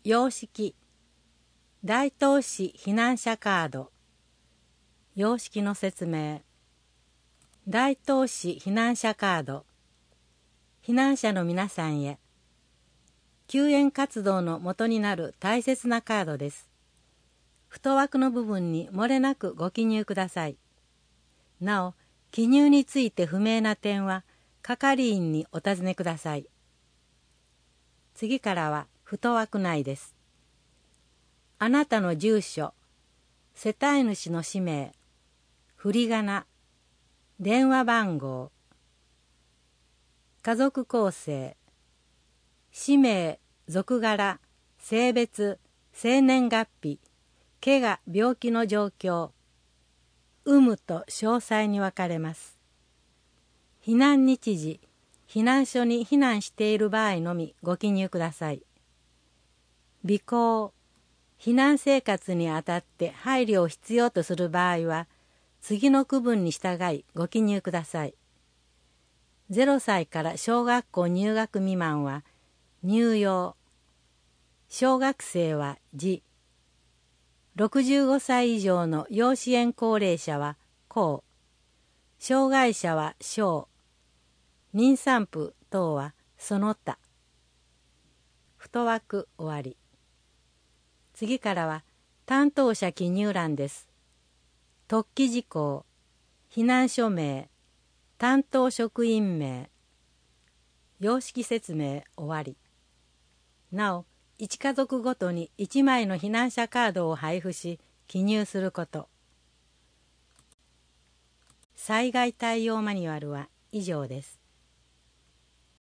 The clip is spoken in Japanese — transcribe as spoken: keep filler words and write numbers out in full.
様式大東市避難者カード。様式の説明。大東市避難者カード。避難者の皆さんへ。救援活動の元になる大切なカードです。太枠の部分に漏れなくご記入ください。なお、記入について不明な点は係員にお尋ねください。次からは太枠内です。あなたの住所、世帯主の氏名、振り仮名、電話番号、家族構成、氏名、属柄、性別、生年月日、怪我、病気の状況、有無と詳細に分かれます。避難日時、避難所に避難している場合のみご記入ください。備考、避難生活にあたって配慮を必要とする場合は、次の区分に従いご記入ください。ゼロさいから小学校入学未満は乳幼、小学生は児、ろくじゅうごさい以上の要支援高齢者は高、障害者は小、妊産婦等はその他。太枠終わり。次からは担当者記入欄です。特記事項、避難所名、担当職員名、様式説明終わり。なお、いち家族ごとにいちまいの避難者カードを配布し、記入すること。災害対応マニュアルは以上です。